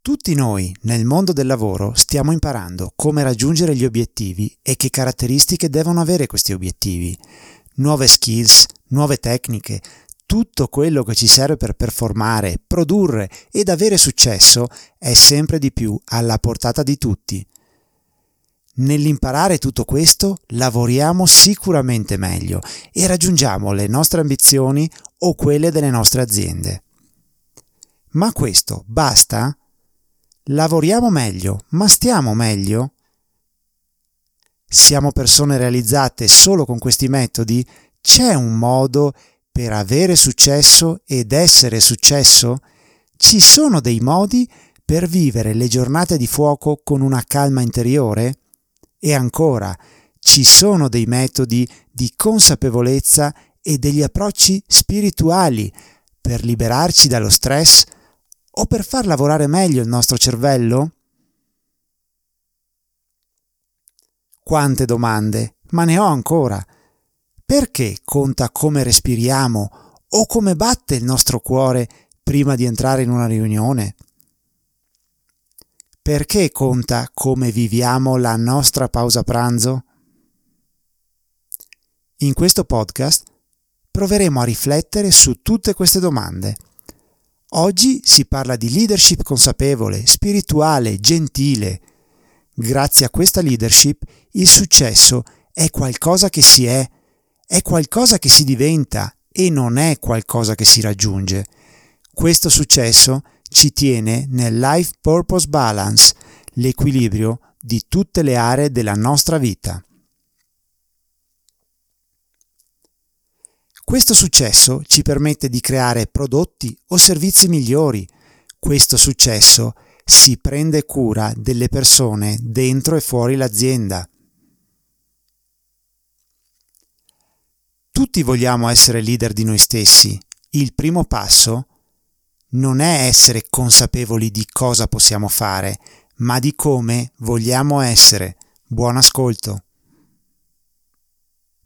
Tutti noi nel mondo del lavoro stiamo imparando come raggiungere gli obiettivi e che caratteristiche devono avere questi obiettivi. Nuove skills, nuove tecniche, tutto quello che ci serve per performare, produrre ed avere successo è sempre di più alla portata di tutti. Nell'imparare tutto questo lavoriamo sicuramente meglio e raggiungiamo le nostre ambizioni o quelle delle nostre aziende. Ma questo basta? Lavoriamo meglio, ma stiamo meglio? Siamo persone realizzate solo con questi metodi? C'è un modo per avere successo ed essere successo? Ci sono dei modi per vivere le giornate di fuoco con una calma interiore? E ancora, ci sono dei metodi di consapevolezza e degli approcci spirituali per liberarci dallo stress o per far lavorare meglio il nostro cervello? Quante domande, ma ne ho ancora. Perché conta come respiriamo o come batte il nostro cuore prima di entrare in una riunione? Perché conta come viviamo la nostra pausa pranzo? In questo podcast proveremo a riflettere su tutte queste domande. Oggi si parla di leadership consapevole, spirituale, gentile. Grazie a questa leadership il successo è qualcosa che si è qualcosa che si diventa e non è qualcosa che si raggiunge. Questo successo ci tiene nel life purpose balance, l'equilibrio di tutte le aree della nostra vita. Questo successo ci permette di creare prodotti o servizi migliori. Questo successo si prende cura delle persone dentro e fuori l'azienda. Tutti vogliamo essere leader di noi stessi. Il primo passo non è essere consapevoli di cosa possiamo fare, ma di come vogliamo essere. Buon ascolto.